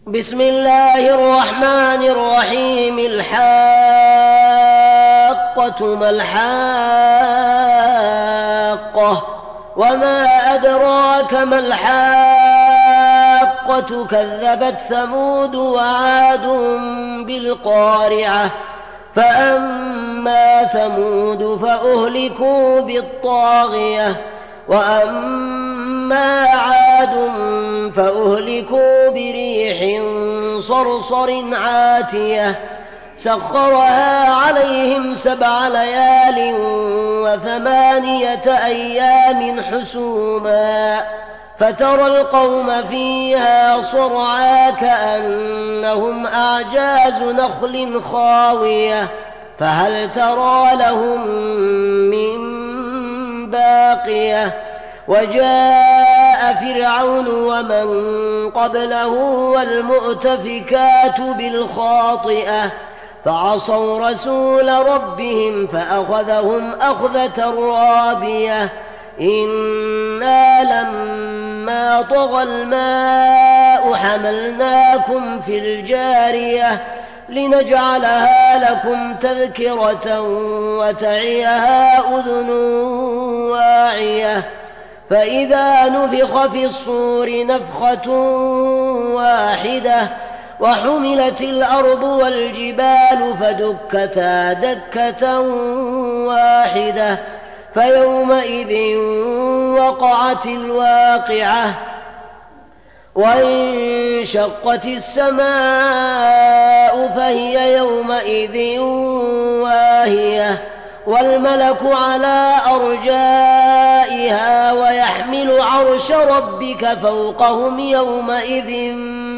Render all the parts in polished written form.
بسم الله الرحمن الرحيم. الحاقة ما الحاقة وما أدراك ما الحاقة كذبت ثمود وعاد بالقارعة فأما ثمود فأهلكوا بالطاغية وأما عاد فأهلكوا بريح صرصر عاتية سخرها عليهم 7 ليال و8 أيام حسوما فترى القوم فيها صرعى كأنهم أعجاز نخل خاوية فهل ترى لهم من باقية وجاء فرعون ومن قبله والمؤتفكات بالخاطئة فعصوا رسول ربهم فأخذهم أخذة رابية إنا لما طغى الماء حملناكم في الجارية لنجعلها لكم تذكرة وتعيها أذن واعية فإذا نفخ في الصور نفخة واحدة وحملت الأرض والجبال فدكتا دكة واحدة فيومئذ وقعت الواقعة وانشقت السماء فهي يومئذ واهية والملك على أرجائها ويحمل عرش ربك فوقهم يومئذ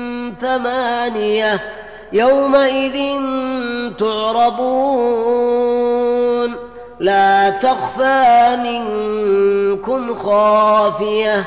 8 يومئذ تعرضون لا تخفى منكم خافية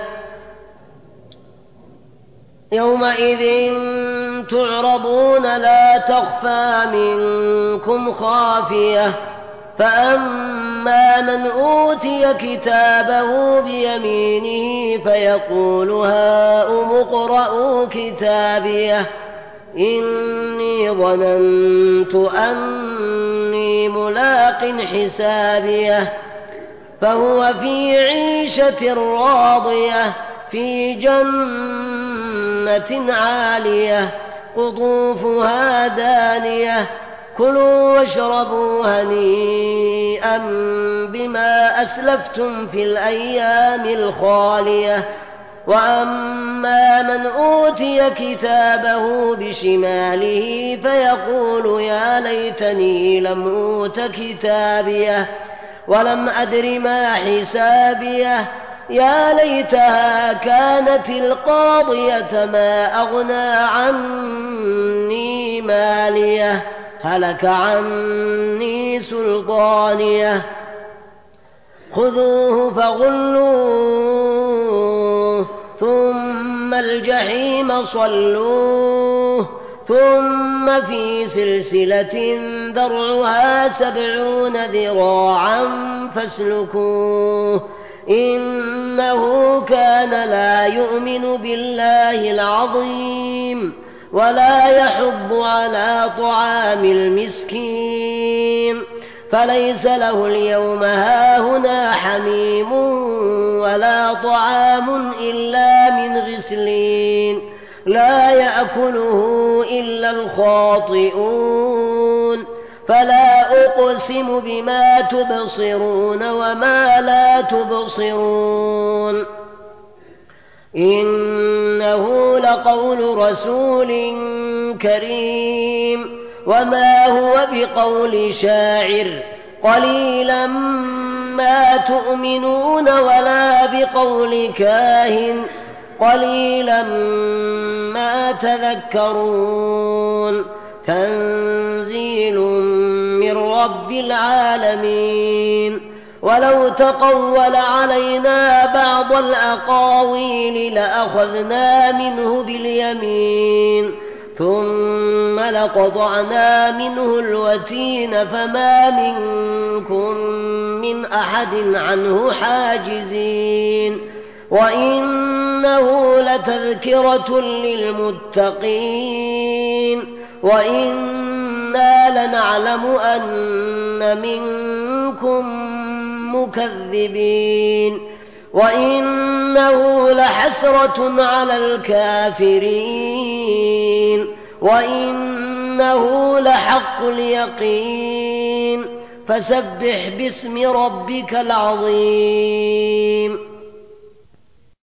يومئذ تعرضون لا تخفى منكم خافية فأما من أوتي كتابه بيمينه فيقول هاؤم اقرءوا كتابيه إني ظننت أني ملاق حسابيه فهو في عيشة راضية في جنة عالية قطوفها دانية كلوا واشربوا هنيئا بما أسلفتم في الأيام الخالية وأما من أوتي كتابه بشماله فيقول يا ليتني لم أوت كتابيه ولم أدر ما حسابيه يا ليتها كانت القاضية ما أغنى عني ماليه هلك عني سلطانيه خذوه فغلوه ثم الجحيم صلوه ثم في سلسلة ذرعها 70 ذراعا فاسلكوه إنه كان لا يؤمن بالله العظيم ولا يحض على طعام المسكين فليس له اليوم هاهنا حميم ولا طعام إلا من غسلين لا يأكله إلا الخاطئون فلا أقسم بما تبصرون وما لا تبصرون إنه لقول رسول كريم وما هو بقول شاعر قليلا ما تؤمنون ولا بقول كاهن قليلا ما تذكرون تنزيل من رب العالمين ولو تقول علينا بعض الأقاويل لأخذنا منه باليمين ثم لقطعنا منه الوتين فما منكم من أحد عنه حاجزين وإن وإنه لتذكرة للمتقين وإنا لنعلم أن منكم مكذبين وإنه لحسرة على الكافرين وإنه لحق اليقين فسبح باسم ربك العظيم.